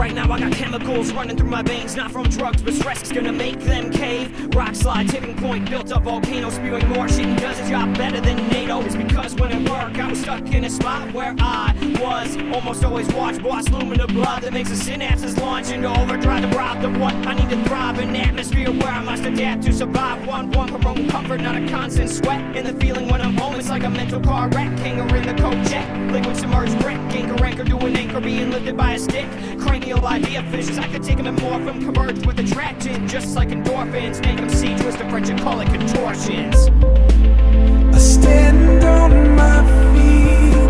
Right now I got chemicals running through my veins, not from drugs, but stress is gonna make them cave. Rock slide, tipping point, built up volcano, spewing more shit and does a job better than NATO. It's because when at work I was stuck in a spot where I was almost always watch boss looming the blood that makes the synapses launch into overdrive. The route of what I need to thrive, an atmosphere where I must adapt to survive. One promoting comfort, not a constant sweat. And the feeling when I'm home, it's like a mental car wreck. King or in the coat jet, liquid submerged brick, anchor to an anchor being lifted by a stick. Cranial idea fishes, I could take them and morph them, converge with attraction, just like endorphins. Make them see twist the French and call it contortions. I stand on my feet.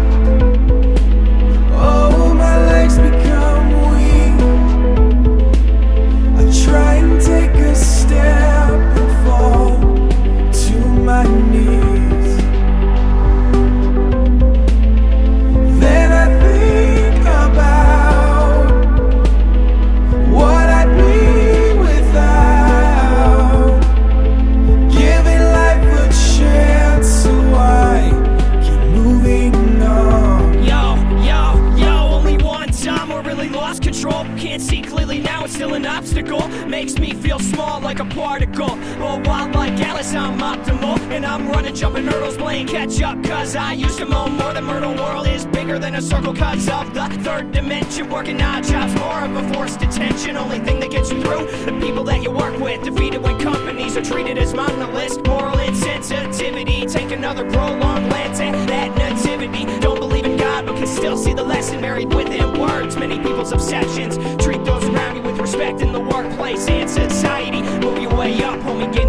Oh, my legs become weak. I try and take a step and fall to my knees. Then I think about what I'd be without giving life a chance, so I keep moving on. Yo, only one time I really lost control. Can't see clearly now, it's still an obstacle. Makes me feel small like a particle. Oh, wild like Alice, I'm optimal. And I'm running, jumping hurdles, playing catch up. Cause I used to moan more. The Myrtle world is bigger than a circle cause of the third dimension. Working odd jobs, more of a forced attention. Only thing that gets you through, the people that you work with. Defeated when companies are treated as monopolists. Moral insensitivity, take another prolonged glance at that nativity. Don't believe in God, but can still see the lesson buried within words. Many people's obsessions, treat those around you with respect in the workplace and society. Move your way up, homie, get